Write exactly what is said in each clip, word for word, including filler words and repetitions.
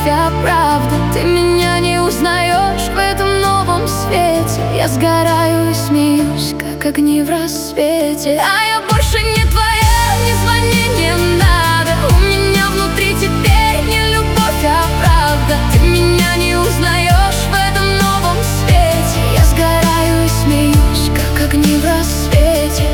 любовь, а правда. Ты меня не узнаешь в этом новом свете. Я сгораю и смеюсь, как огни в рассвете. А я больше не твоя, не звони, не надо. У меня внутри теперь не любовь, а правда. Ты меня не узнаешь в этом новом свете. Я сгораю и смеюсь, как огни в рассвете.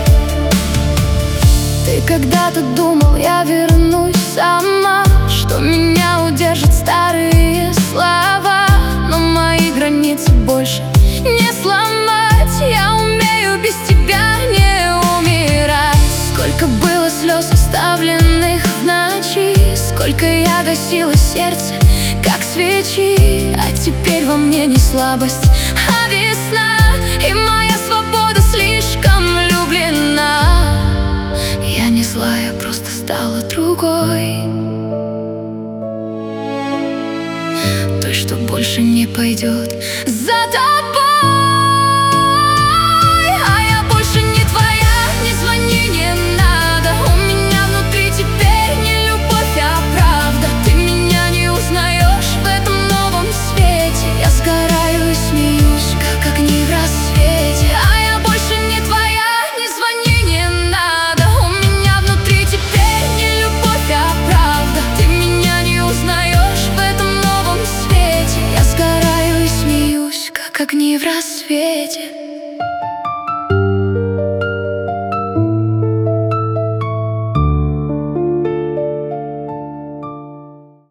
Ты когда-то думал, я вернусь сама, что меня удержат старые слова, но мои границы больше не сломать. Я умею без тебя не умирать. Сколько было слез, оставленных в ночи, сколько я гасила сердце, как свечи. А теперь во мне не слабость, а весна, и моя свобода слишком влюблена. Я не злая, просто стала другой, той, что больше не пойдет за тобой.